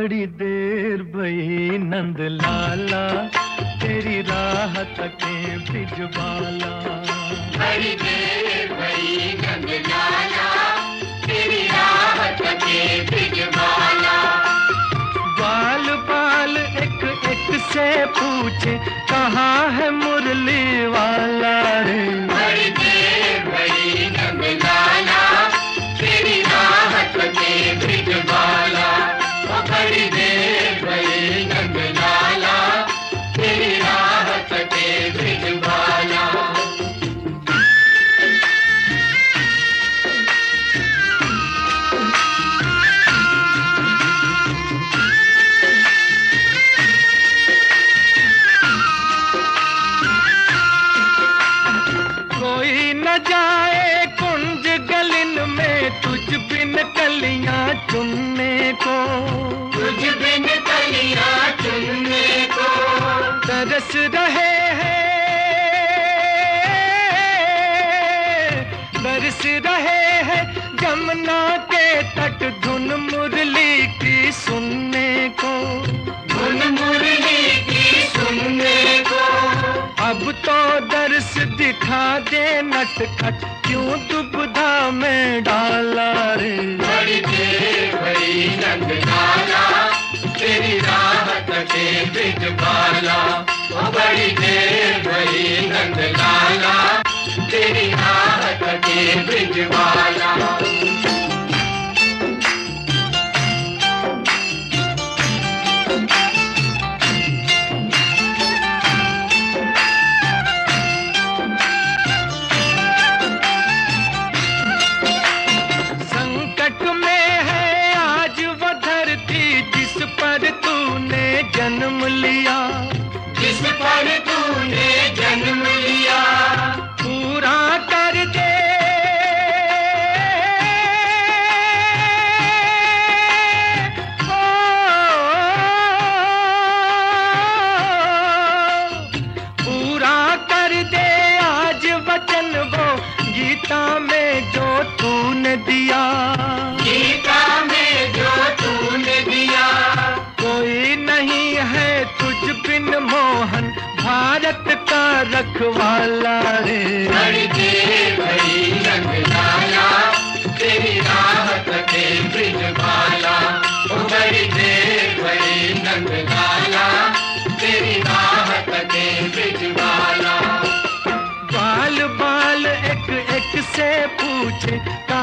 बड़ी देर भई नंद लाला, तेरी राह तके बिजबाला। बड़ी देर भई नंद लाला, तेरी राह तके बिजबाला। बाल बाल एक एक से पूछे, कहाँ है मुरली वाला रे। बड़ी देर भई नंद लाला, तेरी राह तके बिजबाला। बड़ी देर भई नंद लाला, तेरी राह तके बिजबाला। कोई न जाए कुंज गलिन में, तुझ बिन कलियां चुनने को। तुझ बिन कलियां चुनने को। तरस रहे हैं, बरस रहे हैं जमुना के तट, धुन मुरली की सुनने को। धुन मुरली की सुनने को। अब तो दर्श दिखा दे नटखट, क्यों दुविधा में डाला रे। बड़ी देर भई नंद लाला, तेरी राह तके बिजबाला। बड़ी देर भई नंद लाला, तेरी राह तके बिजबाला। जन्म लिया, जिस पर तूने जन्म लिया, पूरा कर दे पूरा कर दे आज वचन वो, गीता में जो तूने दिया। गीता में जो तूने दिया। कोई नहीं है तुझ बिन मोहन, भारत का रखवाला रे। बड़ी देर भई नंद लाला, तेरी राह तके बिजबाला। बड़ी देर भई नंद लाला, तेरी राह तके बिजबाला। बाल बाल एक एक से पूछे,